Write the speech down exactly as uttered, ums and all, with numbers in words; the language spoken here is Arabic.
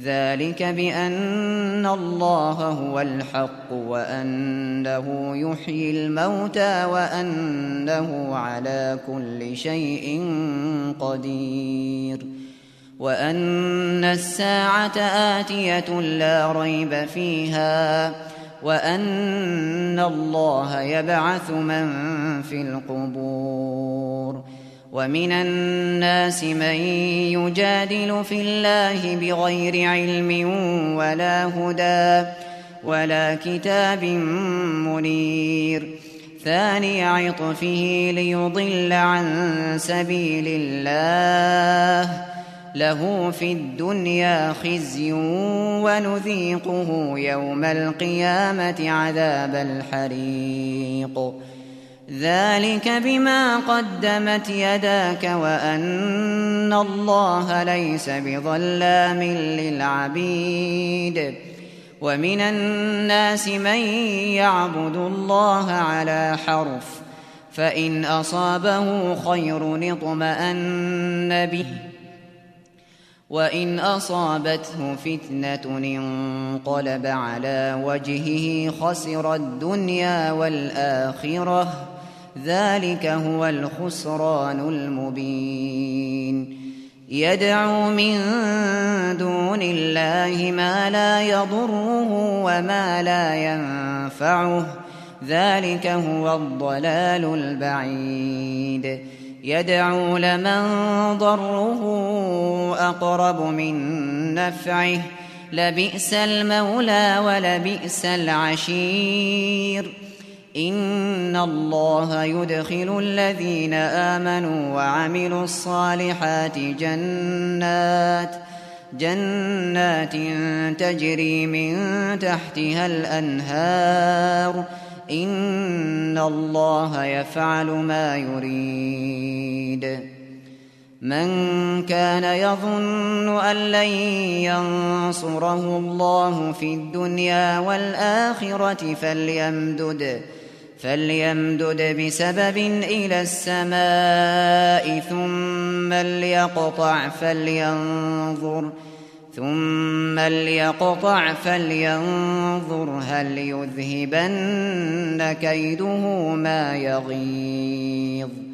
ذلك بأن الله هو الحق وأنه يحيي الموتى وأنه على كل شيء قدير وأن الساعة آتية لا ريب فيها وأن الله يبعث من في القبور ومن الناس من يجادل في الله بغير علم ولا هدى ولا كتاب منير ثاني عطفه ليضل عن سبيل الله له في الدنيا خزي ونذيقه يوم القيامة عذاب الحريق ذلك بما قدمت يداك وأن الله ليس بظلام للعبيد ومن الناس من يعبد الله على حرف فإن أصابه خير اطمأن به وإن أصابته فتنة انقلب على وجهه خسر الدنيا والآخرة ذلك هو الخسران المبين يدعو من دون الله ما لا يضره وما لا ينفعه ذلك هو الضلال البعيد يدعو لمن ضره أقرب من نفعه لبئس المولى ولبئس العشير إن الله يدخل الذين آمنوا وعملوا الصالحات جنات جنات تجري من تحتها الأنهار إن الله يفعل ما يريد من كان يظن أن لن ينصره الله في الدنيا والآخرة فليمدد فليمدد بسبب إلى السماء ثم ليقطع فلينظر ثم ليقطع فلينظر هل يذهبن كيده ما يغيظ